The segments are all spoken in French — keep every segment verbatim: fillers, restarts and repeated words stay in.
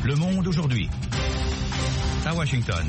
Le Monde aujourd'hui. À Washington.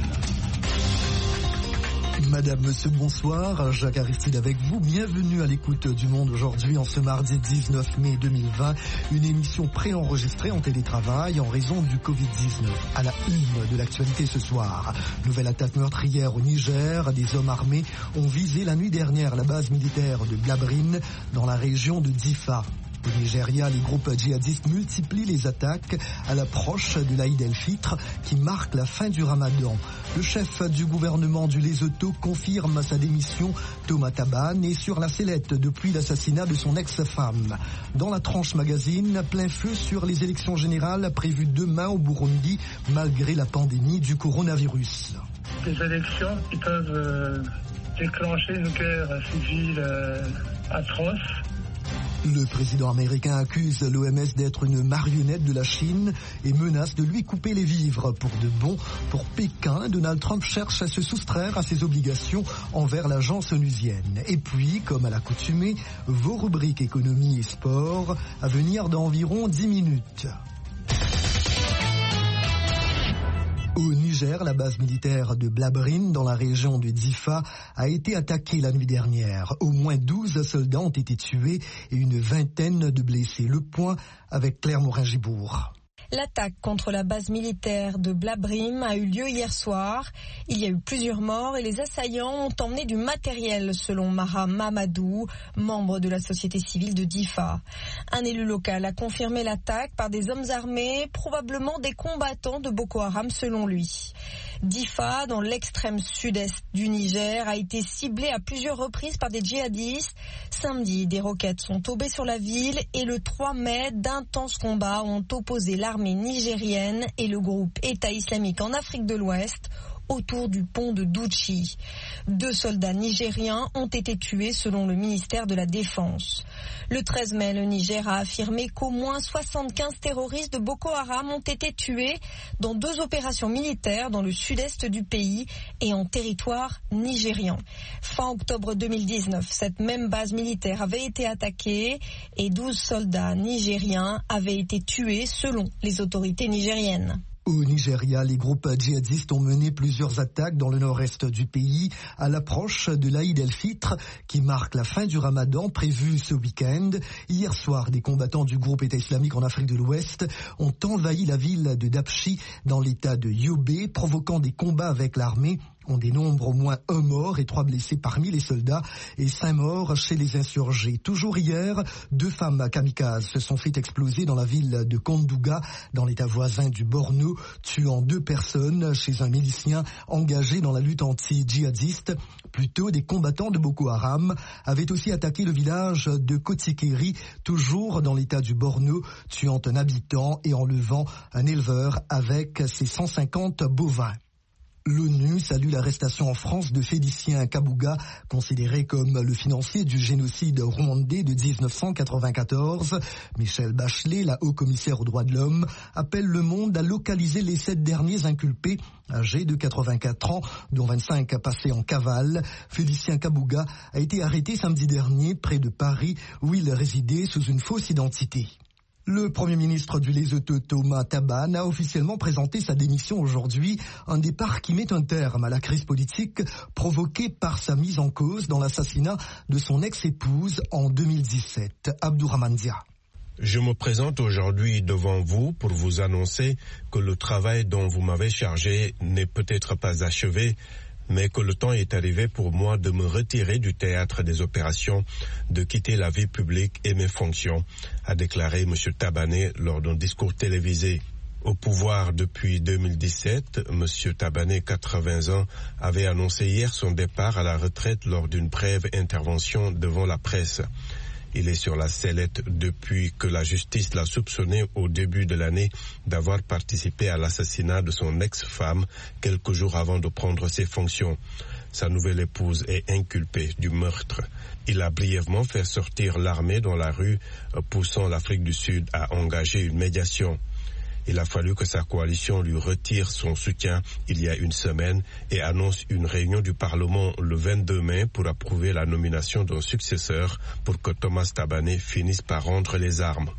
Madame, monsieur, bonsoir. Jacques Aristide avec vous. Bienvenue à l'écoute du Monde aujourd'hui en ce mardi dix-neuf mai deux mille vingt. Une émission préenregistrée en télétravail en raison du covid dix-neuf. À la une de l'actualité ce soir. Nouvelle attaque meurtrière au Niger. Des hommes armés ont visé la nuit dernière la base militaire de Blabrine dans la région de Difa. Au Nigeria, les groupes djihadistes multiplient les attaques à l'approche de l'Aïd el-Fitr qui marque la fin du Ramadan. Le chef du gouvernement du Lesotho confirme sa démission. Thomas Tabane est sur la sellette depuis l'assassinat de son ex-femme. Dans la tranche magazine, plein feu sur les élections générales prévues demain au Burundi malgré la pandémie du coronavirus. Des élections qui peuvent euh, déclencher une guerre civile euh, atroce. Le président américain accuse l'O M S d'être une marionnette de la Chine et menace de lui couper les vivres pour de bon. Pour Pékin, Donald Trump cherche à se soustraire à ses obligations envers l'agence onusienne. Et puis, comme à l'accoutumée, vos rubriques économie et sport à venir dans environ dix minutes. Au Niger, la base militaire de Blabrine, dans la région de Difa, a été attaquée la nuit dernière. Au moins douze soldats ont été tués et une vingtaine de blessés. Le point avec Claire Morin-Gibourg. L'attaque contre la base militaire de Blabrine a eu lieu hier soir. Il y a eu plusieurs morts et les assaillants ont emmené du matériel, selon Maha Mamadou, membre de la société civile de Difa. Un élu local a confirmé l'attaque par des hommes armés, probablement des combattants de Boko Haram selon lui. Difa, dans l'extrême sud-est du Niger, a été ciblée à plusieurs reprises par des djihadistes. Samedi, des roquettes sont tombées sur la ville et le trois mai, d'intenses combats ont opposé l'armée nigérienne et le groupe État islamique en Afrique de l'Ouest autour du pont de Douchi. Deux soldats nigériens ont été tués selon le ministère de la Défense. Le treize mai, le Niger a affirmé qu'au moins soixante-quinze terroristes de Boko Haram ont été tués dans deux opérations militaires dans le sud-est du pays et en territoire nigérian. Fin octobre deux mille dix-neuf, cette même base militaire avait été attaquée et douze soldats nigériens avaient été tués selon les autorités nigériennes. Au Nigeria, les groupes djihadistes ont mené plusieurs attaques dans le nord-est du pays à l'approche de l'Aïd el-Fitr qui marque la fin du Ramadan prévu ce week-end. Hier soir, des combattants du groupe État islamique en Afrique de l'Ouest ont envahi la ville de Dapchi dans l'état de Yobe, provoquant des combats avec l'armée. On dénombre au moins un mort et trois blessés parmi les soldats et cinq morts chez les insurgés. Toujours hier, deux femmes kamikazes se sont fait exploser dans la ville de Kondouga, dans l'état voisin du Borno, tuant deux personnes chez un milicien engagé dans la lutte anti-djihadiste. Plus tôt, des combattants de Boko Haram avaient aussi attaqué le village de Kotikeri, toujours dans l'état du Borno, tuant un habitant et enlevant un éleveur avec ses cent cinquante bovins. L'ONU salue l'arrestation en France de Félicien Kabuga, considéré comme le financier du génocide rwandais de dix-neuf cent quatre-vingt-quatorze. Michelle Bachelet, la haut-commissaire aux droits de l'homme, appelle le monde à localiser les sept derniers inculpés, âgés de quatre-vingt-quatre ans, dont vingt-cinq passés en cavale. Félicien Kabuga a été arrêté samedi dernier près de Paris, où il résidait sous une fausse identité. Le Premier ministre du Lesotho, Thomas Tabane, a officiellement présenté sa démission aujourd'hui, un départ qui met un terme à la crise politique provoquée par sa mise en cause dans l'assassinat de son ex-épouse en deux mille dix-sept. Abdourahmane Dia. Je me présente aujourd'hui devant vous pour vous annoncer que le travail dont vous m'avez chargé n'est peut-être pas achevé, mais que le temps est arrivé pour moi de me retirer du théâtre des opérations, de quitter la vie publique et mes fonctions, a déclaré M. Tabane lors d'un discours télévisé. Au pouvoir depuis deux mille dix-sept, M. Tabane, quatre-vingts ans, avait annoncé hier son départ à la retraite lors d'une brève intervention devant la presse. Il est sur la sellette depuis que la justice l'a soupçonné au début de l'année d'avoir participé à l'assassinat de son ex-femme quelques jours avant de prendre ses fonctions. Sa nouvelle épouse est inculpée du meurtre. Il a brièvement fait sortir l'armée dans la rue, poussant l'Afrique du Sud à engager une médiation. Il a fallu que sa coalition lui retire son soutien il y a une semaine et annonce une réunion du Parlement le vingt-deux mai pour approuver la nomination d'un successeur pour que Thomas Tabane finisse par rendre les armes.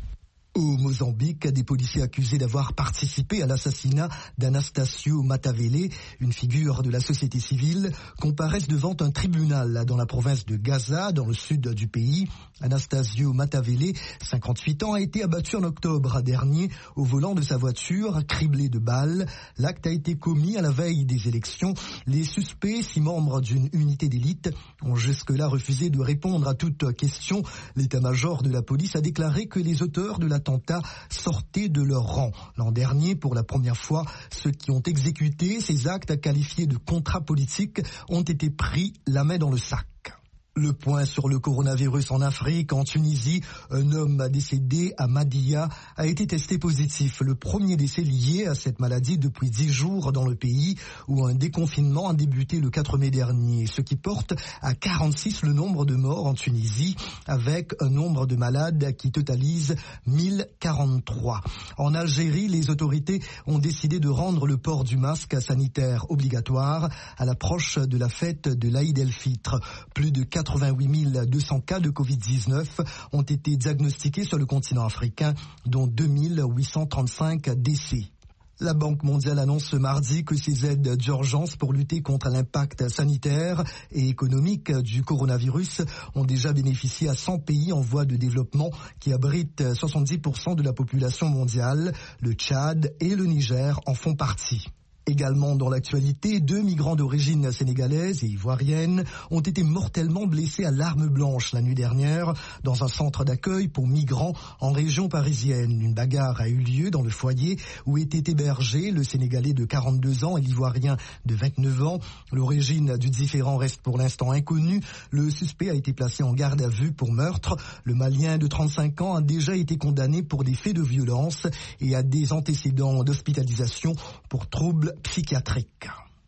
Au Mozambique, des policiers accusés d'avoir participé à l'assassinat d'Anastácio Matavele, une figure de la société civile, comparaissent devant un tribunal dans la province de Gaza, dans le sud du pays. Anastácio Matavele, cinquante-huit ans, a été abattu en octobre dernier au volant de sa voiture, criblé de balles. L'acte a été commis à la veille des élections. Les suspects, six membres d'une unité d'élite, ont jusque-là refusé de répondre à toute question. L'état-major de la police a déclaré que les auteurs de l'attentat sortaient de leur rang. L'an dernier, pour la première fois, ceux qui ont exécuté ces actes qualifiés de contrats politiques ont été pris la main dans le sac. Le point sur le coronavirus en Afrique. En Tunisie, un homme décédé à Madia a été testé positif. Le premier décès lié à cette maladie depuis dix jours dans le pays, où un déconfinement a débuté le quatre mai dernier, ce qui porte à quarante-six le nombre de morts en Tunisie, avec un nombre de malades qui totalise mille quarante-trois. En Algérie, les autorités ont décidé de rendre le port du masque sanitaire obligatoire à l'approche de la fête de l'Aïd el-Fitr. Plus de quatre-vingt-huit mille deux cents cas de covid dix-neuf ont été diagnostiqués sur le continent africain, dont deux mille huit cent trente-cinq décès. La Banque mondiale annonce ce mardi que ses aides d'urgence pour lutter contre l'impact sanitaire et économique du coronavirus ont déjà bénéficié à cent pays en voie de développement qui abritent soixante-dix pour cent de la population mondiale. Le Tchad et le Niger en font partie. Également dans l'actualité, deux migrants d'origine sénégalaise et ivoirienne ont été mortellement blessés à l'arme blanche la nuit dernière dans un centre d'accueil pour migrants en région parisienne. Une bagarre a eu lieu dans le foyer où étaient hébergés le Sénégalais de quarante-deux ans et l'Ivoirien de vingt-neuf ans. L'origine du différend reste pour l'instant inconnue. Le suspect a été placé en garde à vue pour meurtre. Le Malien de trente-cinq ans a déjà été condamné pour des faits de violence et a des antécédents d'hospitalisation pour troubles psychiatrique.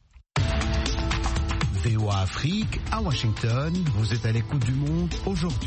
V O A Afrique, à Washington, vous êtes à l'écoute du monde aujourd'hui.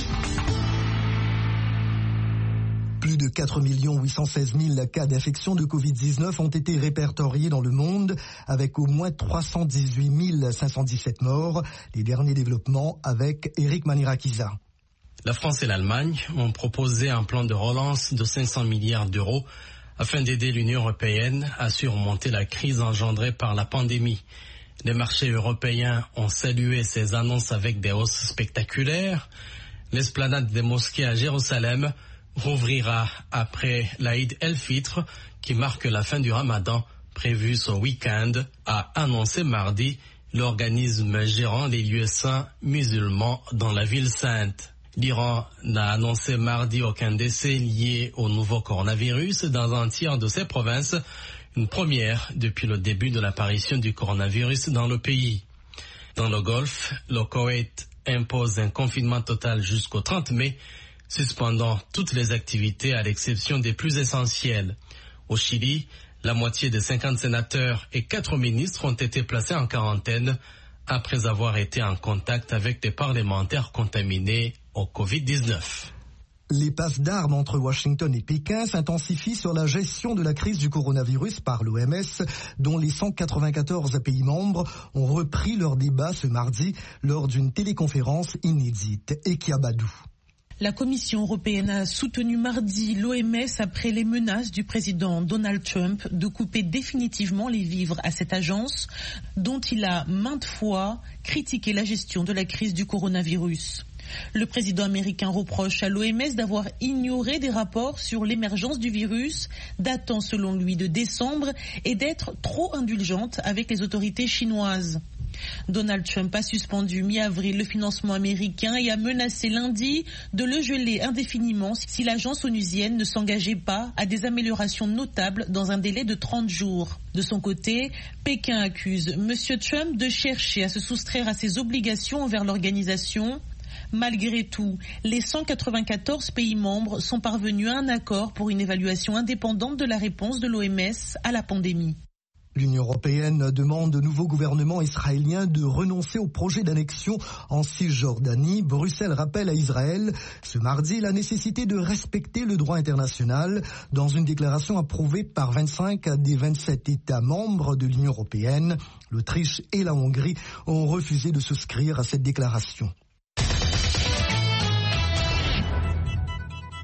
Plus de quatre millions huit cent seize mille cas d'infection de covid dix-neuf ont été répertoriés dans le monde, avec au moins trois cent dix-huit mille cinq cent dix-sept morts. Les derniers développements avec Eric Manirakiza. La France et l'Allemagne ont proposé un plan de relance de cinq cents milliards d'euros afin d'aider l'Union européenne à surmonter la crise engendrée par la pandémie. Les marchés européens ont salué ces annonces avec des hausses spectaculaires. L'esplanade des mosquées à Jérusalem rouvrira après l'Aïd el-Fitr, qui marque la fin du Ramadan, prévu ce week-end, a annoncé mardi l'organisme gérant les lieux saints musulmans dans la ville sainte. L'Iran n'a annoncé mardi aucun décès lié au nouveau coronavirus dans un tiers de ses provinces, une première depuis le début de l'apparition du coronavirus dans le pays. Dans le Golfe, le Koweït impose un confinement total jusqu'au trente mai, suspendant toutes les activités à l'exception des plus essentielles. Au Chili, la moitié des cinquante sénateurs et quatre ministres ont été placés en quarantaine après avoir été en contact avec des parlementaires contaminés au covid dix-neuf. Les passes d'armes entre Washington et Pékin s'intensifient sur la gestion de la crise du coronavirus par l'O M S, dont les cent quatre-vingt-quatorze pays membres ont repris leur débat ce mardi lors d'une téléconférence inédite. Ekia Badou. La Commission européenne a soutenu mardi l'O M S après les menaces du président Donald Trump de couper définitivement les vivres à cette agence, dont il a maintes fois critiqué la gestion de la crise du coronavirus. Le président américain reproche à l'O M S d'avoir ignoré des rapports sur l'émergence du virus, datant selon lui de décembre, et d'être trop indulgente avec les autorités chinoises. Donald Trump a suspendu mi-avril le financement américain et a menacé lundi de le geler indéfiniment si l'agence onusienne ne s'engageait pas à des améliorations notables dans un délai de trente jours. De son côté, Pékin accuse M. Trump de chercher à se soustraire à ses obligations envers l'organisation. Malgré tout, les cent quatre-vingt-quatorze pays membres sont parvenus à un accord pour une évaluation indépendante de la réponse de l'O M S à la pandémie. L'Union européenne demande au nouveau gouvernement israélien de renoncer au projet d'annexion en Cisjordanie. Bruxelles rappelle à Israël ce mardi la nécessité de respecter le droit international dans une déclaration approuvée par vingt-cinq des vingt-sept États membres de l'Union européenne. L'Autriche et la Hongrie ont refusé de souscrire à cette déclaration.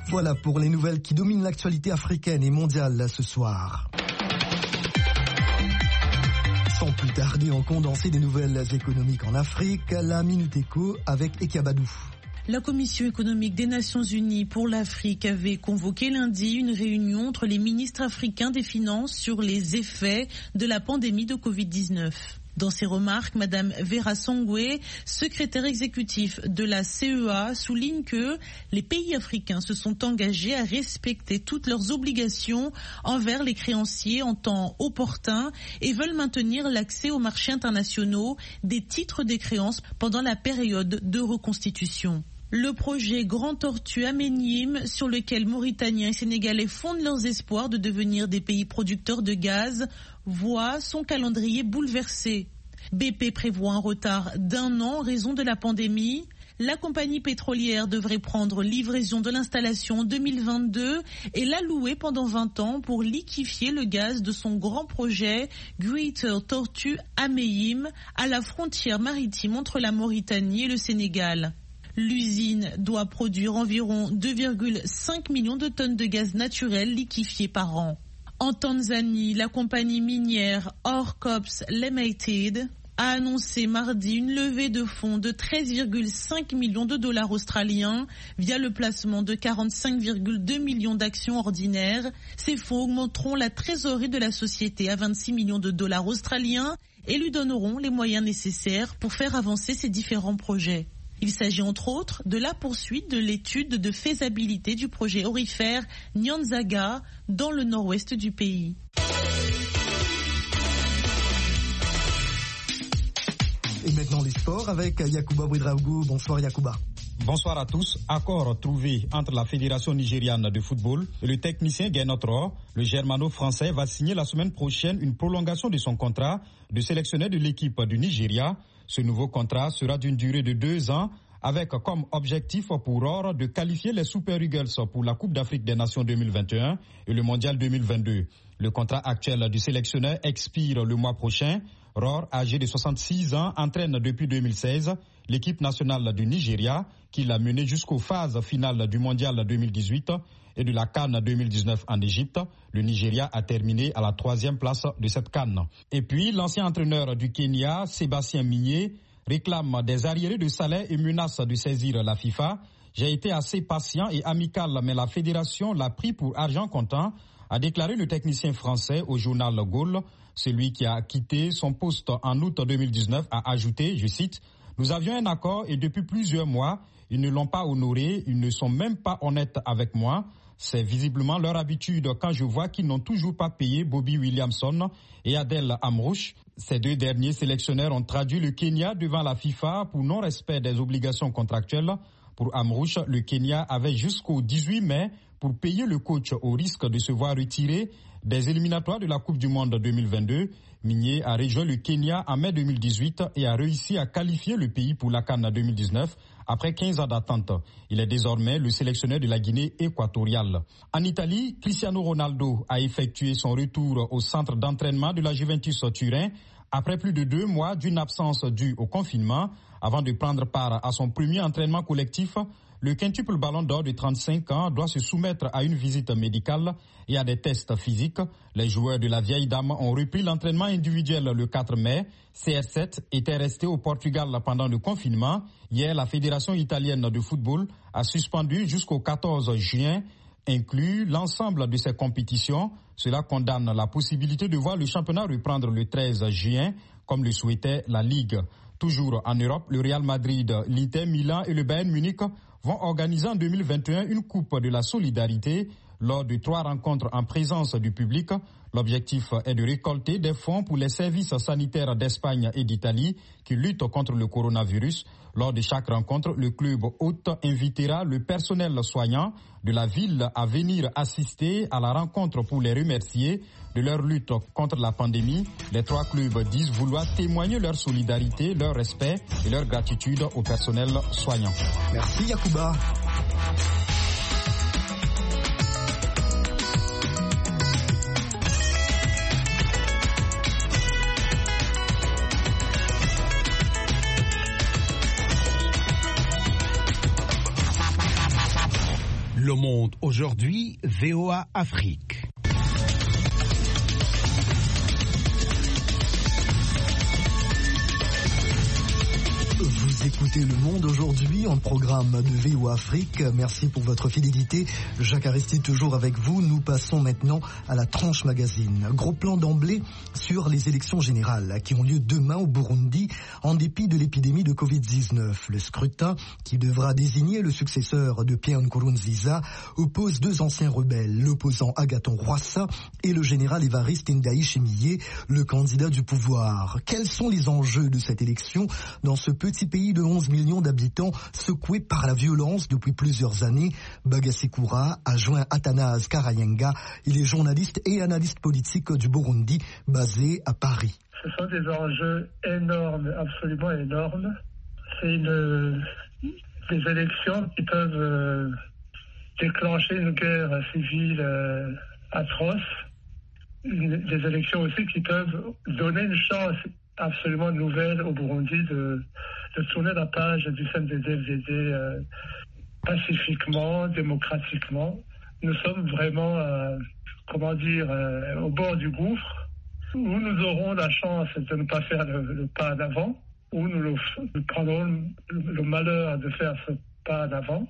Voilà pour les nouvelles qui dominent l'actualité africaine et mondiale ce soir. Sans plus tarder, on condensé des nouvelles économiques en Afrique, la Minute Éco avec Ekabadou. La Commission économique des Nations Unies pour l'Afrique avait convoqué lundi une réunion entre les ministres africains des Finances sur les effets de la pandémie de covid dix-neuf. Dans ses remarques, Madame Vera Songwe, secrétaire exécutif de la C E A, souligne que les pays africains se sont engagés à respecter toutes leurs obligations envers les créanciers en temps opportun et veulent maintenir l'accès aux marchés internationaux des titres des créances pendant la période de reconstitution. Le projet Grand Tortue Aménime, sur lequel Mauritaniens et Sénégalais fondent leurs espoirs de devenir des pays producteurs de gaz, voit son calendrier bouleversé. B P prévoit un retard d'un an en raison de la pandémie. La compagnie pétrolière devrait prendre livraison de l'installation en deux mille vingt-deux et la louer pendant vingt ans pour liquéfier le gaz de son grand projet Greater Tortue Aménime à la frontière maritime entre la Mauritanie et le Sénégal. L'usine doit produire environ deux virgule cinq millions de tonnes de gaz naturel liquéfié par an. En Tanzanie, la compagnie minière Orcops Limited a annoncé mardi une levée de fonds de treize virgule cinq millions de dollars australiens via le placement de quarante-cinq virgule deux millions d'actions ordinaires. Ces fonds augmenteront la trésorerie de la société à vingt-six millions de dollars australiens et lui donneront les moyens nécessaires pour faire avancer ses différents projets. Il s'agit entre autres de la poursuite de l'étude de faisabilité du projet aurifère Nyanzaga dans le nord-ouest du pays. Et maintenant les sports avec Yacouba Ouedraogo. Bonsoir Yacouba. Bonsoir à tous. Accord trouvé entre la Fédération nigériane de football et le technicien Guénotro. Le germano-français va signer la semaine prochaine une prolongation de son contrat de sélectionneur de l'équipe du Nigeria. Ce nouveau contrat sera d'une durée de deux ans avec comme objectif pour Rohr de qualifier les Super Eagles pour la Coupe d'Afrique des Nations deux mille vingt et un et le Mondial deux mille vingt-deux. Le contrat actuel du sélectionneur expire le mois prochain. Rohr, âgé de soixante-six ans, entraîne depuis deux mille seize l'équipe nationale du Nigeria qui l'a mené jusqu'aux phases finales du Mondial deux mille dix-huit et de la CAN deux mille dix-neuf en Égypte. Le Nigeria a terminé à la troisième place de cette CAN. Et puis, l'ancien entraîneur du Kenya, Sébastien Migné, réclame des arriérés de salaire et menace de saisir la FIFA. J'ai été assez patient et amical, mais la fédération l'a pris pour argent comptant, a déclaré le technicien français au journal Goal. Celui qui a quitté son poste en août deux mille dix-neuf a ajouté, je cite, « Nous avions un accord et depuis plusieurs mois, ils ne l'ont pas honoré, ils ne sont même pas honnêtes avec moi. C'est visiblement leur habitude quand je vois qu'ils n'ont toujours pas payé Bobby Williamson et Adel Amrouche. Ces deux derniers sélectionneurs ont traduit le Kenya devant la FIFA pour non-respect des obligations contractuelles. Pour Amrouche, le Kenya avait jusqu'au dix-huit mai pour payer le coach au risque de se voir retirer des éliminatoires de la Coupe du Monde deux mille vingt-deux. Migné a rejoint le Kenya en mai deux mille dix-huit et a réussi à qualifier le pays pour la CAN deux mille dix-neuf après quinze ans d'attente. Il est désormais le sélectionneur de la Guinée équatoriale. En Italie, Cristiano Ronaldo a effectué son retour au centre d'entraînement de la Juventus Turin après plus de deux mois d'une absence due au confinement. Avant de prendre part à son premier entraînement collectif, le quintuple ballon d'or de trente-cinq ans doit se soumettre à une visite médicale et à des tests physiques. Les joueurs de la vieille dame ont repris l'entraînement individuel le quatre mai. C R sept était resté au Portugal pendant le confinement. Hier, la Fédération italienne de football a suspendu jusqu'au quatorze juin, inclus l'ensemble de ces compétitions. Cela condamne la possibilité de voir le championnat reprendre le treize juin, comme le souhaitait la Ligue. Toujours en Europe, le Real Madrid, l'Inter Milan et le Bayern Munich vont organiser en deux mille vingt et un une Coupe de la Solidarité lors de trois rencontres en présence du public. L'objectif est de récolter des fonds pour les services sanitaires d'Espagne et d'Italie qui luttent contre le coronavirus. Lors de chaque rencontre, le club hôte invitera le personnel soignant de la ville à venir assister à la rencontre pour les remercier de leur lutte contre la pandémie. Les trois clubs disent vouloir témoigner leur solidarité, leur respect et leur gratitude au personnel soignant. Merci Yacouba. Le monde monde aujourd'hui, V O A Afrique. Vous écoutez Le Monde aujourd'hui en programme de V O A Afrique. Merci pour votre fidélité. Jacques Aristide toujours avec vous. Nous passons maintenant à la tranche magazine. Gros plan d'emblée sur les élections générales qui ont lieu demain au Burundi en dépit de l'épidémie de covid dix-neuf. Le scrutin qui devra désigner le successeur de Pierre Nkurunziza oppose deux anciens rebelles, l'opposant Agathon Rwasa et le général Évariste Ndayishimiye, le candidat du pouvoir. Quels sont les enjeux de cette élection dans ce petit pays de onze millions d'habitants secoué par la violence depuis plusieurs années? Bagassi Koura a joint Athanase Karayenga. Il est journaliste et analyste politique du Burundi, basé à Paris. Ce sont des enjeux énormes, absolument énormes. C'est une, des élections qui peuvent euh, déclencher une guerre civile euh, atroce. Une, des élections aussi qui peuvent donner une chance absolument nouvelle au Burundi de, de tourner la page du C N D D F D D euh, pacifiquement, démocratiquement. Nous sommes vraiment, euh, comment dire, euh, au bord du gouffre, où nous aurons la chance de ne pas faire le, le pas d'avant, où nous, le, nous prendrons le, le malheur de faire ce pas d'avant,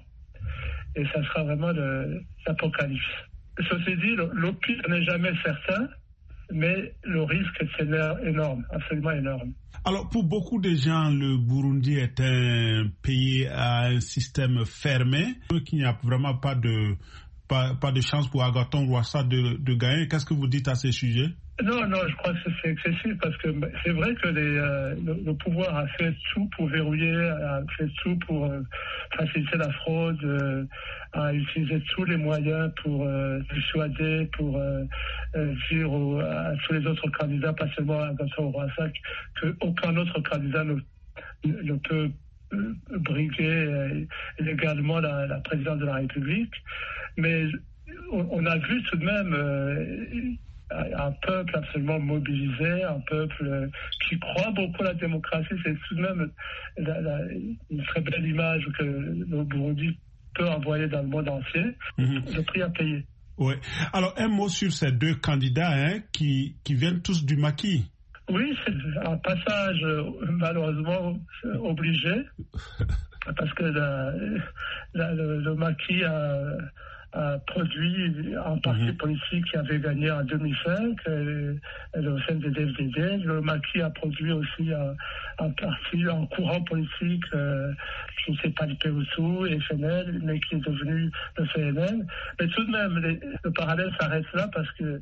et ça sera vraiment le, l'apocalypse. Ceci dit, le, le pire n'est jamais certain, mais le risque c'est énorme, absolument énorme. Alors pour beaucoup de gens, le Burundi est un pays à un système fermé, qu'il n'y a vraiment pas de, pas, pas de chance pour Agathon Rwasa de, de gagner. Qu'est-ce que vous dites à ce sujet? Non, non, je crois que c'est excessif parce que c'est vrai que les, euh, le, le pouvoir a fait tout pour verrouiller, a fait tout pour euh, faciliter la fraude, euh, a utilisé tous les moyens pour euh, dissuader, pour euh, euh, dire aux, à tous les autres candidats, pas seulement à Agathon Rwasa, qu'aucun autre candidat ne, ne peut euh, briguer euh, légalement la, la présidence de la République. Mais on, on a vu tout de même... Euh, un peuple absolument mobilisé, un peuple qui croit beaucoup à la démocratie. C'est tout de même la, la, une très belle image que le Burundi peut envoyer dans le monde entier. Mm-hmm. Le prix à payer. Oui. Alors, un mot sur ces deux candidats hein, qui, qui viennent tous du maquis. Oui, c'est un passage malheureusement obligé, parce que la, la, le, le maquis a... a produit un parti mmh. politique qui avait gagné en deux mille cinq, et, et le C N D D F D D. Le maquis a produit aussi un, un parti, un courant politique euh, qui ne s'est pas du P O S U, F N L, mais qui est devenu le C N L. Mais tout de même, les, le parallèle s'arrête là parce que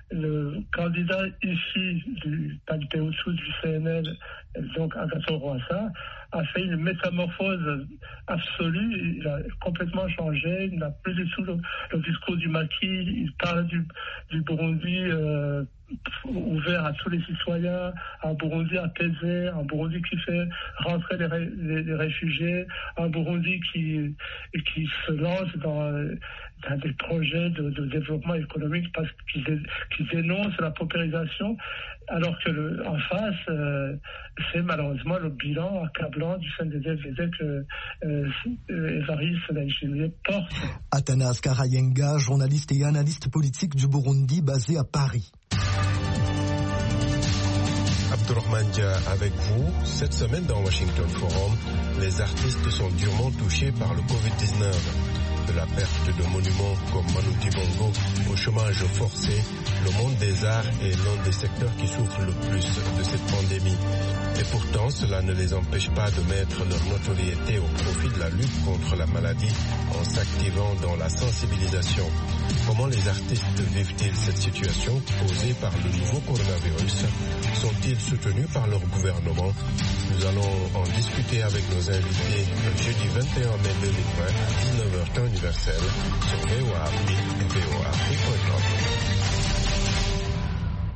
le candidat ici du P O S U, du C N L, donc Agathon Rwasa, a fait une métamorphose absolue. Il a complètement changé. Il n'a plus du tout le, le discours du maquis. Il parle du, du Burundi euh, ouvert à tous les citoyens, un Burundi apaisé, un Burundi qui fait rentrer les, les, les réfugiés, un Burundi qui, qui se lance dans, dans des projets de, de développement économique parce qu'il dé, qu'il dénonce la paupérisation, alors que le, en face, euh, c'est malheureusement le bilan accablant du C N D D F D D que euh, Évariste Ndayishimiye porte. Athanase Karayenga, journaliste et analyste politique du Burundi basé à Paris. Abdourahmane Dia avec vous. Cette semaine dans Washington Forum, les artistes sont durement touchés par le covid dix-neuf. De la perte de monuments comme Manu Dibango au chômage forcé, le monde des arts est l'un des secteurs qui souffre le plus de cette pandémie. Et pourtant, cela ne les empêche pas de mettre leur notoriété au profit de la lutte contre la maladie en s'activant dans la sensibilisation. Comment les artistes vivent-ils cette situation posée par le nouveau coronavirus? Sont-ils soutenus par leur gouvernement? Nous allons en discuter avec nos invités le jeudi vingt et un mai deux mille vingt à dix-neuf heures temps universel sur V O A Afrique et V O A Afrique point com.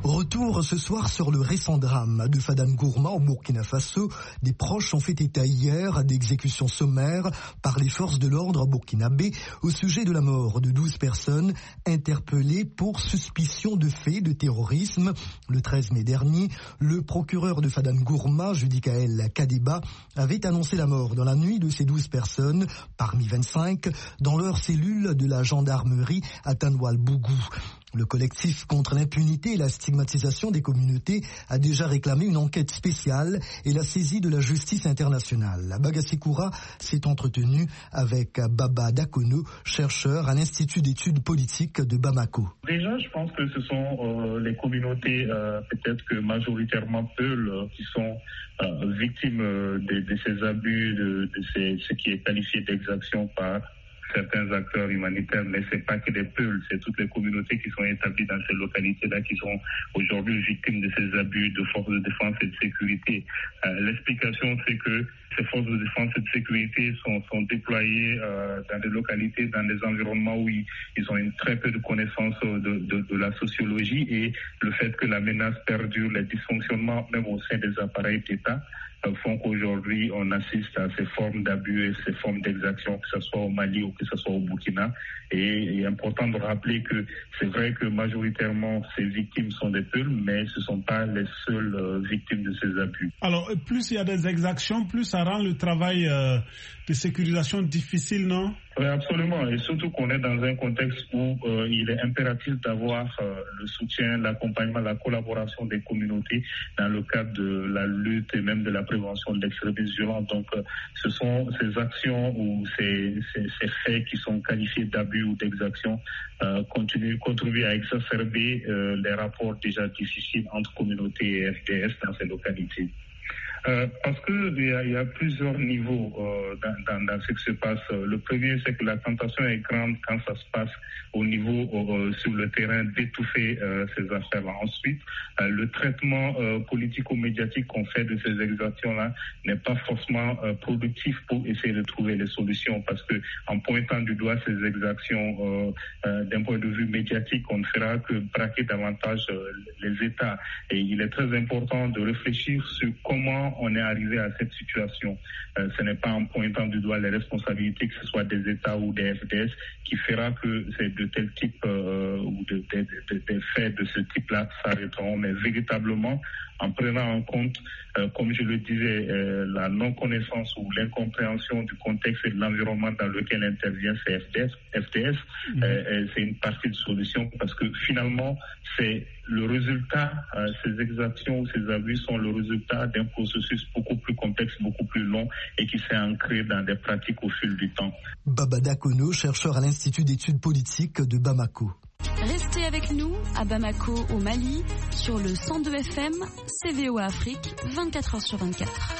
Retour ce soir sur le récent drame de Fadane Gourma au Burkina Faso. Des proches ont fait état hier d'exécutions sommaires par les forces de l'ordre burkinabé au sujet de la mort de douze personnes interpellées pour suspicion de faits de terrorisme. Le treize mai dernier, le procureur de Fadane Gourma, Judikaël Kadeba, avait annoncé la mort dans la nuit de ces douze personnes, parmi vingt-cinq, dans leur cellule de la gendarmerie à Tanwal-Bougou. Le collectif contre l'impunité et la stigmatisation des communautés a déjà réclamé une enquête spéciale et la saisie de la justice internationale. Bagassikoura s'est entretenu avec Baba Dakono, chercheur à l'Institut d'études politiques de Bamako. Déjà, je pense que ce sont euh, les communautés, euh, peut-être que majoritairement Peul, euh, qui sont euh, victimes euh, de, de ces abus, de, de ces, ce qui est qualifié d'exaction par certains acteurs humanitaires, mais c'est pas que des Peuls, c'est toutes les communautés qui sont établies dans ces localités-là qui sont aujourd'hui victimes de ces abus de forces de défense et de sécurité. Euh, l'explication, c'est que ces forces de défense et de sécurité sont, sont déployées euh, dans des localités, dans des environnements où ils, ils ont une très peu de connaissances de, de, de la sociologie, et le fait que la menace perdure, les dysfonctionnements même au sein des appareils d'État, font qu'aujourd'hui on assiste à ces formes d'abus et ces formes d'exaction, que ce soit au Mali ou que ce soit au Burkina. Et il est important de rappeler que c'est vrai que majoritairement ces victimes sont des Peuls, mais ce ne sont pas les seules euh, victimes de ces abus. Alors plus il y a des exactions, plus ça rend le travail euh, de sécurisation difficile, non ? Oui, absolument. Et surtout qu'on est dans un contexte où euh, il est impératif d'avoir euh, le soutien, l'accompagnement, la collaboration des communautés dans le cadre de la lutte et même de la prévention de l'extrémisme violent. Donc, euh, ce sont ces actions ou ces, ces, ces faits qui sont qualifiés d'abus ou d'exaction euh, continuent, contribuent à exacerber euh, les rapports déjà difficiles entre communautés et F D S dans ces localités. Euh, parce que il y a, il y a plusieurs niveaux euh, dans, dans, dans ce qui se passe. Le premier, c'est que la tentation est grande quand ça se passe au niveau euh, sur le terrain d'étouffer euh, ces affaires-là. Ensuite, euh, le traitement euh, politico-médiatique qu'on fait de ces exactions-là n'est pas forcément euh, productif pour essayer de trouver les solutions, parce que en pointant du doigt ces exactions euh, euh, d'un point de vue médiatique, on ne fera que braquer davantage euh, les États. Et il est très important de réfléchir sur comment on est arrivé à cette situation. Euh, ce n'est pas en pointant du doigt les responsabilités, que ce soit des États ou des F D S, qui fera que c'est de tel type euh, ou de, de, de, de faits de ce type-là s'arrêteront, mais véritablement en prenant en compte, euh, comme je le disais, euh, la non-connaissance ou l'incompréhension du contexte et de l'environnement dans lequel intervient ces F D S. F D S, mmh. euh, c'est une partie de solution, parce que finalement, c'est le résultat, euh, ces exactions ou ces abus sont le résultat d'un processus beaucoup plus complexe, beaucoup plus long, et qui s'est ancré dans des pratiques au fil du temps. Baba Dakono, chercheur à l'Institut d'études politiques de Bamako. Restez avec nous à Bamako, au Mali, sur le cent deux F M, C V O Afrique, vingt-quatre heures sur vingt-quatre.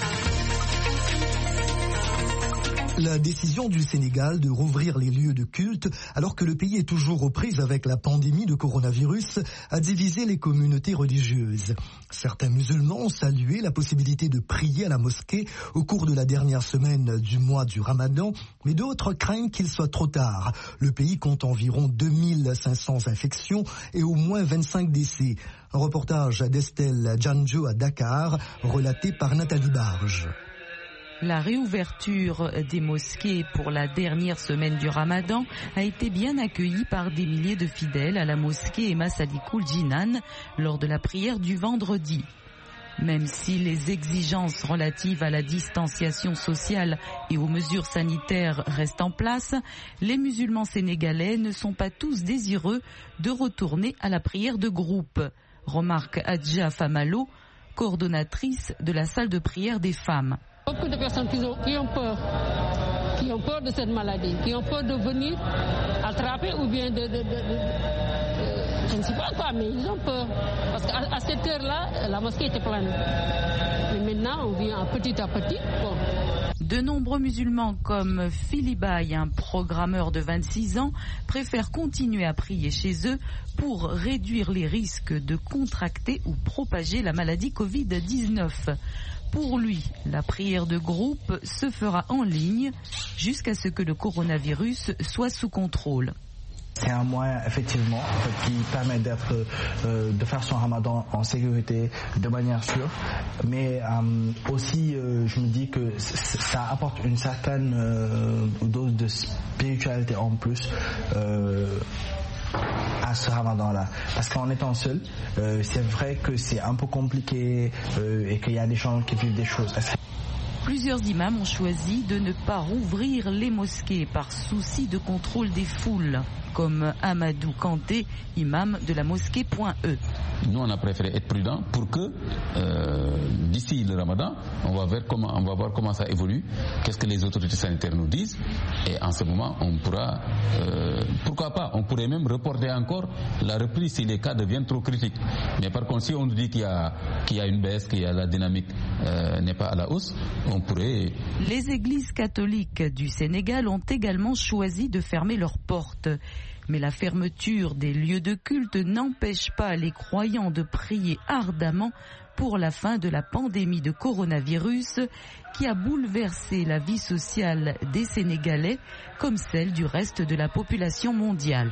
La décision du Sénégal de rouvrir les lieux de culte, alors que le pays est toujours aux prises avec la pandémie de coronavirus, a divisé les communautés religieuses. Certains musulmans ont salué la possibilité de prier à la mosquée au cours de la dernière semaine du mois du Ramadan, mais d'autres craignent qu'il soit trop tard. Le pays compte environ deux mille cinq cents infections et au moins vingt-cinq décès. Un reportage d'Estelle Djanjo à Dakar, relaté par Nathalie Barge. La réouverture des mosquées pour la dernière semaine du Ramadan a été bien accueillie par des milliers de fidèles à la mosquée Emma Sadikoul Jinan lors de la prière du vendredi. Même si les exigences relatives à la distanciation sociale et aux mesures sanitaires restent en place, les musulmans sénégalais ne sont pas tous désireux de retourner à la prière de groupe, remarque Adja Famalo, coordonnatrice de la salle de prière des femmes. Beaucoup de personnes qui ont, qui ont peur, qui ont peur de cette maladie, qui ont peur de venir attraper ou bien de, de, de, de, de je ne sais pas quoi, mais ils ont peur. Parce qu'à à cette heure-là, la mosquée était pleine. Mais maintenant, on vient petit à petit. Bon. De nombreux musulmans comme Philibaï, un programmeur de vingt-six ans, préfèrent continuer à prier chez eux pour réduire les risques de contracter ou propager la maladie covid dix-neuf. Pour lui, la prière de groupe se fera en ligne jusqu'à ce que le coronavirus soit sous contrôle. C'est un moyen effectivement en fait, qui permet d'être, euh, de faire son ramadan en sécurité, de manière sûre. Mais euh, aussi, euh, je me dis que c- ça apporte une certaine euh, dose de spiritualité en plus. Euh, à ce ramadan-là. Parce qu'en étant seul, euh, c'est vrai que c'est un peu compliqué euh, et qu'il y a des gens qui vivent des choses. Plusieurs imams ont choisi de ne pas rouvrir les mosquées par souci de contrôle des foules, comme Amadou Kanté, imam de la mosquée Point E. Nous, on a préféré être prudent pour que euh, d'ici le Ramadan, on va, voir comment, on va voir comment ça évolue, qu'est-ce que les autorités sanitaires nous disent, et en ce moment, on pourra, euh, pourquoi pas, on pourrait même reporter encore la reprise si les cas deviennent trop critiques. Mais par contre, si on nous dit qu'il y a, qu'il y a une baisse, qu'il y a la dynamique euh, n'est pas à la hausse, on pourrait... Les églises catholiques du Sénégal ont également choisi de fermer leurs portes. Mais la fermeture des lieux de culte n'empêche pas les croyants de prier ardemment pour la fin de la pandémie de coronavirus qui a bouleversé la vie sociale des Sénégalais comme celle du reste de la population mondiale.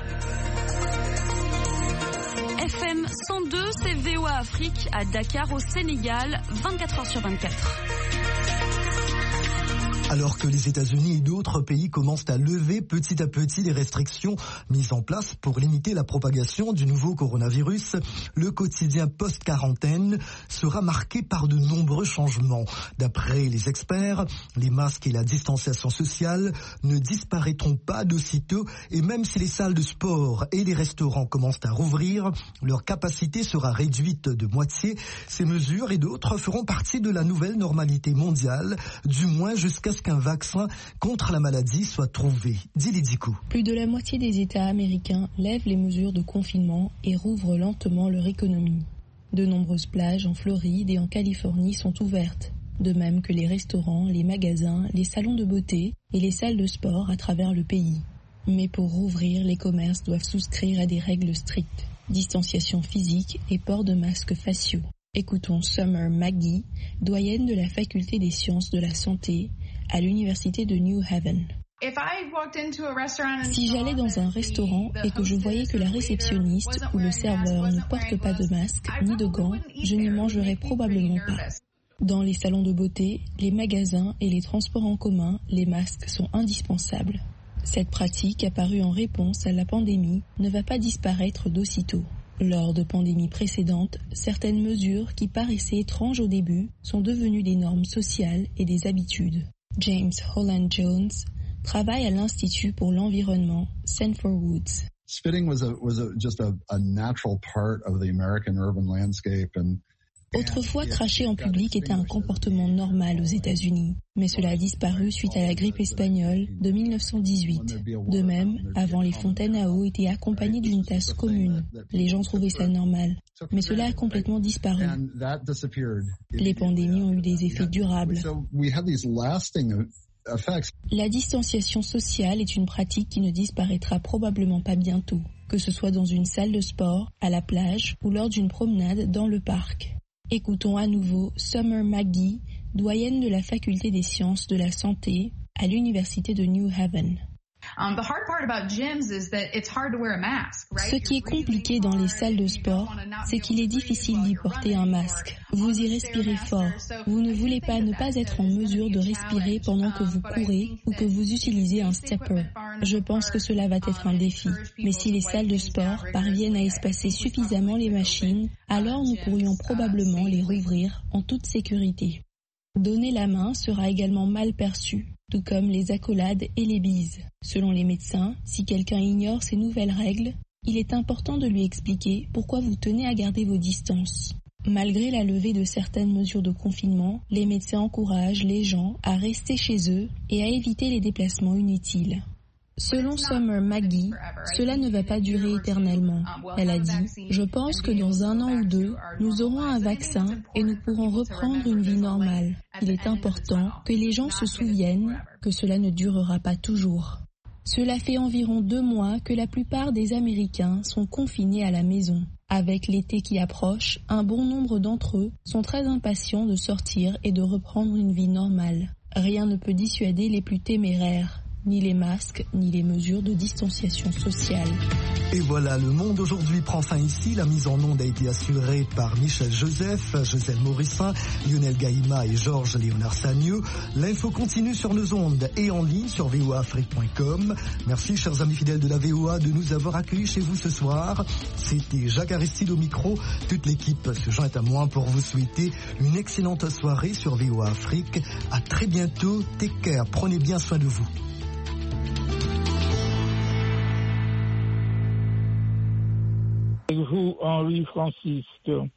F M cent deux, c'est V O A Afrique à Dakar au Sénégal, vingt-quatre heures sur vingt-quatre. Alors que les États-Unis et d'autres pays commencent à lever petit à petit les restrictions mises en place pour limiter la propagation du nouveau coronavirus, le quotidien post-quarantaine sera marqué par de nombreux changements. D'après les experts, les masques et la distanciation sociale ne disparaîtront pas d'aussitôt et même si les salles de sport et les restaurants commencent à rouvrir, leur capacité sera réduite de moitié. Ces mesures et d'autres feront partie de la nouvelle normalité mondiale, du moins jusqu'à ce qu'un vaccin contre la maladie soit trouvé. Dili Dikou. Plus de la moitié des États américains lèvent les mesures de confinement et rouvrent lentement leur économie. De nombreuses plages en Floride et en Californie sont ouvertes, de même que les restaurants, les magasins, les salons de beauté et les salles de sport à travers le pays. Mais pour rouvrir, les commerces doivent souscrire à des règles strictes, distanciation physique et port de masques faciaux. Écoutons Summer Maggie, doyenne de la faculté des sciences de la santé à l'université de New Haven. Si j'allais dans un restaurant et que je voyais que la réceptionniste ou le serveur ne porte pas de masque ni de gants, je n'y mangerais probablement pas. Dans les salons de beauté, les magasins et les transports en commun, les masques sont indispensables. Cette pratique, apparue en réponse à la pandémie, ne va pas disparaître d'aussitôt. Lors de pandémies précédentes, certaines mesures qui paraissaient étranges au début sont devenues des normes sociales et des habitudes. James Holland Jones travaille à l'Institut pour l'environnement Sanford Woods. Spitting was a was a, just a, a natural part of the American urban landscape and Autrefois, cracher en public était un comportement normal aux États-Unis, mais cela a disparu suite à la grippe espagnole de mille neuf cent dix-huit. De même, avant, les fontaines à eau étaient accompagnées d'une tasse commune. Les gens trouvaient ça normal, mais cela a complètement disparu. Les pandémies ont eu des effets durables. La distanciation sociale est une pratique qui ne disparaîtra probablement pas bientôt, que ce soit dans une salle de sport, à la plage ou lors d'une promenade dans le parc. Écoutons à nouveau Summer Maggie, doyenne de la faculté des sciences de la santé à l'université de New Haven. Ce qui est compliqué dans les salles de sport, c'est qu'il est difficile d'y porter un masque. Vous y respirez fort. Vous ne voulez pas ne pas être en mesure de respirer pendant que vous courez ou que vous utilisez un stepper. Je pense que cela va être un défi. Mais si les salles de sport parviennent à espacer suffisamment les machines, alors nous pourrions probablement les rouvrir en toute sécurité. Donner la main sera également mal perçu, tout comme les accolades et les bises. Selon les médecins, si quelqu'un ignore ces nouvelles règles, il est important de lui expliquer pourquoi vous tenez à garder vos distances. Malgré la levée de certaines mesures de confinement, les médecins encouragent les gens à rester chez eux et à éviter les déplacements inutiles. Selon Summer Maggie, cela ne va pas durer éternellement. Elle a dit « Je pense que dans un an ou deux, nous aurons un vaccin et nous pourrons reprendre une vie normale. Il est important que les gens se souviennent que cela ne durera pas toujours. » Cela fait environ deux mois que la plupart des Américains sont confinés à la maison. Avec l'été qui approche, un bon nombre d'entre eux sont très impatients de sortir et de reprendre une vie normale. Rien ne peut dissuader les plus téméraires. ni les masques, ni les mesures de distanciation sociale. Et voilà, le monde aujourd'hui prend fin ici. La mise en onde a été assurée par Michel Joseph, Gisèle Morissin, Lionel Gaïma et Georges Léonard Sagneux. L'info continue sur nos ondes et en ligne sur v o a afrique point com. Merci, chers amis fidèles de la V O A, de nous avoir accueillis chez vous ce soir. C'était Jacques Aristide au micro. Toute l'équipe se joint à moi pour vous souhaiter une excellente soirée sur V O A Afrique. À très bientôt. Take care. Prenez bien soin de vous. Vous, Henri Francisque.